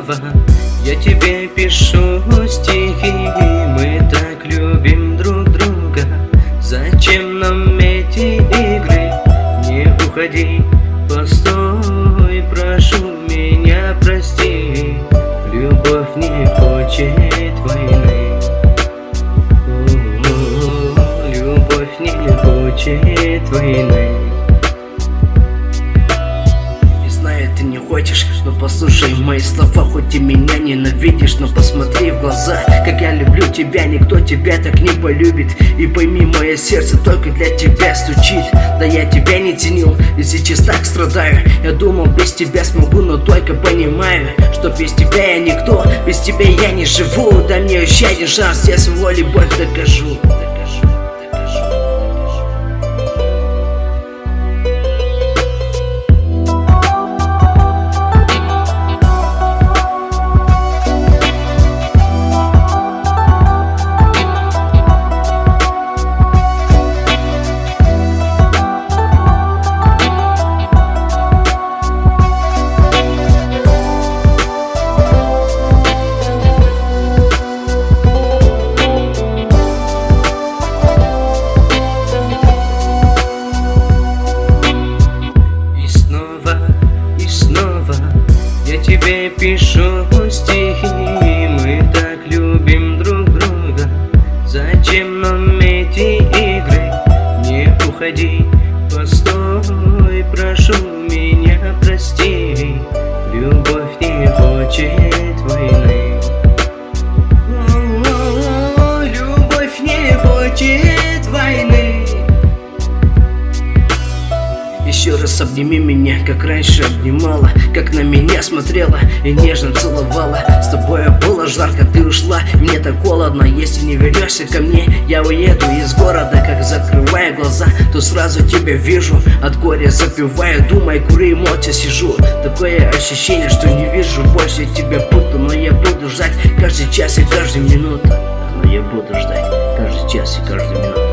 снова я тебе пишу стихи. Мы так любим друг друга, зачем нам эти игры? Не уходи, постой, прошу меня прости. Любовь не хочет войны. Любовь не хочет войны. Ты не хочешь, но послушай мои слова. Хоть и меня ненавидишь, но посмотри в глаза. Как я люблю тебя, никто тебя так не полюбит. И пойми, мое сердце только для тебя стучит. Да я тебя не ценил, и сейчас так страдаю. Я думал, без тебя смогу, но только понимаю, что без тебя я никто, без тебя я не живу. Дай мне еще один шанс, я свою любовь докажу. Тебе пишу стихи, мы так любим друг друга, зачем нам эти игры? Не уходи, постой, прошу меня прости. Любовь не хочет войны. Любовь не хочет войны. Еще раз обними меня, как раньше обнимала, как на меня смотрела и нежно целовала. С тобой было жарко, ты ушла, мне так холодно. Если не вернешься ко мне, я уеду из города. Как закрываю глаза, то сразу тебя вижу. От горя запиваю, думаю, курю и молча сижу. Такое ощущение, что не вижу больше тебя будто. Но я буду ждать каждый час и каждую минуту. Но я буду ждать каждый час и каждую минуту.